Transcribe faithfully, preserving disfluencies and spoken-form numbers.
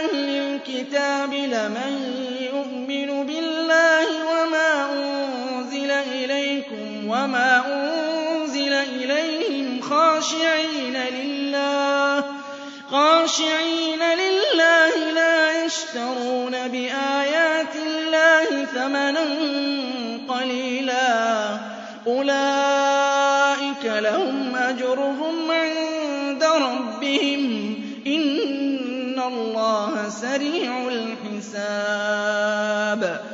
أهل الكتاب لمن يؤمن بالله وما أنزل إليكم وما أنزل إليهم خاشعين لله خاشعين لله لا يشترون بآيات الله ثمنا قليلا أولئك لهم أجرهم عند ربهم إن الله سريع الحساب